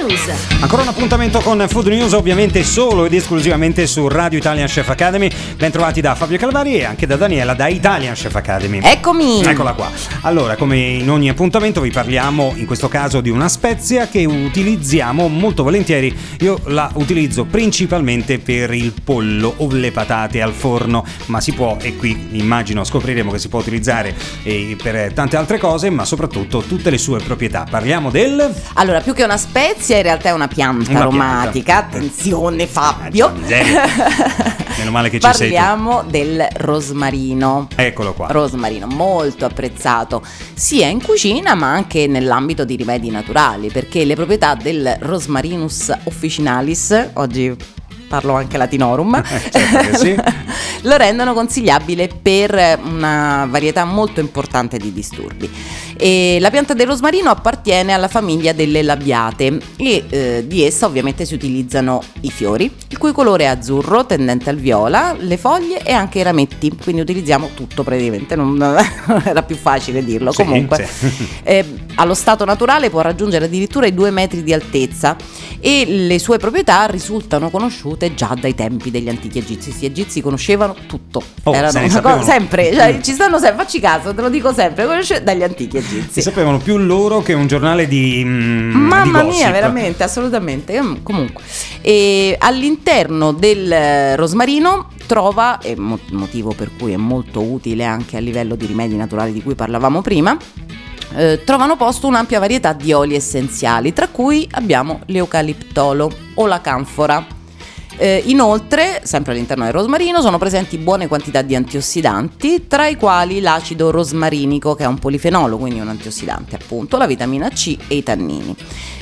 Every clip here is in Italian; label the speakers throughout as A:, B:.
A: News.
B: Ancora un appuntamento con Food News, ovviamente solo ed esclusivamente su Radio Italian Chef Academy. Ben trovati da Fabio Calvari e anche da Daniela da Italian Chef Academy.
C: Eccomi!
B: Eccola qua. Allora, come in ogni appuntamento vi parliamo in questo caso di una spezia che utilizziamo molto volentieri. Io la utilizzo principalmente per il pollo o le patate al forno, ma si può, e qui immagino scopriremo che si può utilizzare per tante altre cose, ma soprattutto tutte le sue proprietà. Parliamo del...
C: Allora, più che una spezia, in realtà è una pianta aromatica. Attenzione, Fabio.
B: Meno male che ci sei tu.
C: Parliamo del rosmarino.
B: Eccolo qua.
C: Rosmarino, molto apprezzato sia in cucina ma anche nell'ambito di rimedi naturali, perché le proprietà del Rosmarinus officinalis, oggi parlo anche latinorum,
B: certo che sì.
C: lo rendono consigliabile per una varietà molto importante di disturbi. E la pianta del rosmarino appartiene alla famiglia delle labiate e di essa ovviamente si utilizzano i fiori, il cui colore è azzurro tendente al viola, le foglie e anche i rametti, quindi utilizziamo tutto praticamente, non era più facile dirlo.
B: Sì,
C: comunque
B: sì.
C: Allo stato naturale può raggiungere addirittura i 2 metri di altezza e le sue proprietà risultano conosciute già dai tempi degli antichi egizi. Gli egizi conoscevano tutto, erano una cosa, sempre, cioè, ci stanno sempre, facci caso, te lo dico sempre, dagli antichi egizi.
B: Si sapevano più loro che un giornale di
C: mamma
B: di
C: mia, veramente, assolutamente. Comunque, e all'interno del rosmarino trova, e motivo per cui è molto utile anche a livello di rimedi naturali di cui parlavamo prima, trovano posto un'ampia varietà di oli essenziali, tra cui abbiamo l'eucaliptolo o la canfora. Inoltre, sempre all'interno del rosmarino sono presenti buone quantità di antiossidanti, tra i quali l'acido rosmarinico, che è un polifenolo, quindi un antiossidante appunto, la vitamina C e i tannini.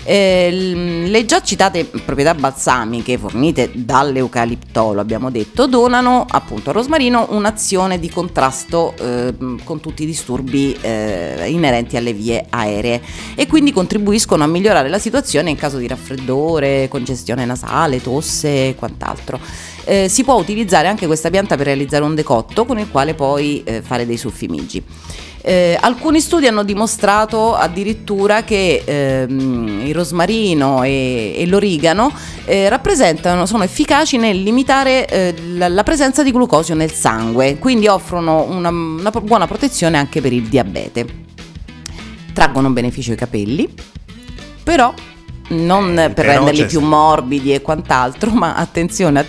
C: Le già citate proprietà balsamiche fornite dall'eucaliptolo, abbiamo detto, donano appunto al rosmarino un'azione di contrasto con tutti i disturbi inerenti alle vie aeree e quindi contribuiscono a migliorare la situazione in caso di raffreddore, congestione nasale, tosse e quant'altro. Si può utilizzare anche questa pianta per realizzare un decotto con il quale poi fare dei suffimigi. Alcuni studi hanno dimostrato addirittura che il rosmarino e l'origano sono efficaci nel limitare la presenza di glucosio nel sangue, quindi offrono una buona protezione anche per il diabete. Traggono beneficio i capelli, però non per renderli più morbidi e quant'altro, ma attenzione,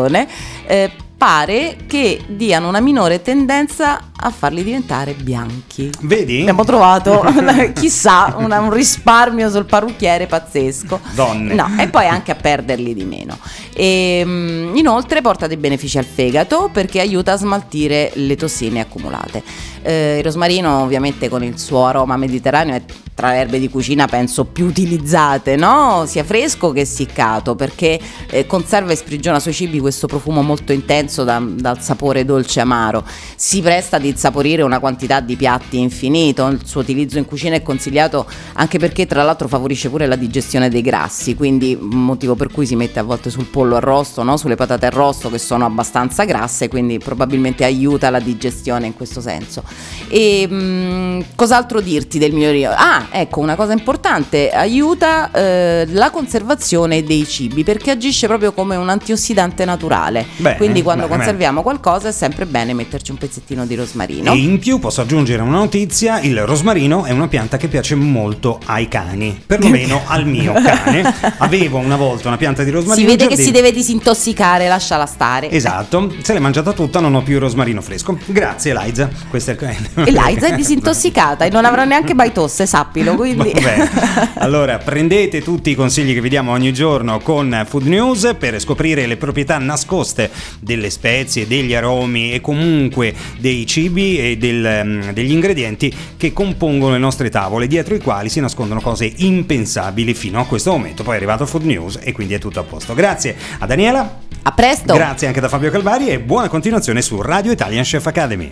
C: pare che diano una minore tendenza a farli diventare bianchi.
B: Vedi?
C: Abbiamo trovato chissà un risparmio sul parrucchiere pazzesco.
B: Donne.
C: No, e poi anche a perderli di meno. E, inoltre porta dei benefici al fegato perché aiuta a smaltire le tossine accumulate. Il rosmarino ovviamente con il suo aroma mediterraneo è tra le erbe di cucina penso più utilizzate, no? Sia fresco che essiccato, perché conserva e sprigiona sui cibi questo profumo molto intenso dal sapore dolce amaro. Si presta ad insaporire una quantità di piatti infinito. Il suo utilizzo in cucina è consigliato anche perché tra l'altro favorisce pure la digestione dei grassi, quindi motivo per cui si mette a volte sul pollo arrosto, no? Sulle patate arrosto che sono abbastanza grasse, quindi probabilmente aiuta la digestione in questo senso. E cos'altro dirti del migliorio? Ecco, una cosa importante, aiuta la conservazione dei cibi perché agisce proprio come un antiossidante naturale. Quindi quando conserviamo qualcosa è sempre bene metterci un pezzettino di rosmarino.
B: E in più posso aggiungere una notizia: il rosmarino è una pianta che piace molto ai cani, perlomeno al mio cane. Avevo una volta una pianta di rosmarino.
C: Si vede che si deve disintossicare, lasciala stare.
B: Esatto, se l'è mangiata tutta, non ho più il rosmarino fresco. Grazie Eliza. Questa è
C: Eliza è disintossicata e non avrà neanche mai tosse, sappilo. Quindi
B: allora prendete tutti i consigli che vi diamo ogni giorno con Food News per scoprire le proprietà nascoste delle spezie, degli aromi e comunque dei cibi e degli ingredienti che compongono le nostre tavole, dietro i quali si nascondono cose impensabili fino a questo momento. Poi è arrivato Food News e quindi è tutto a posto. Grazie a Daniela,
C: a presto.
B: Grazie anche da Fabio Calvari e buona continuazione su Radio Italian Chef Academy.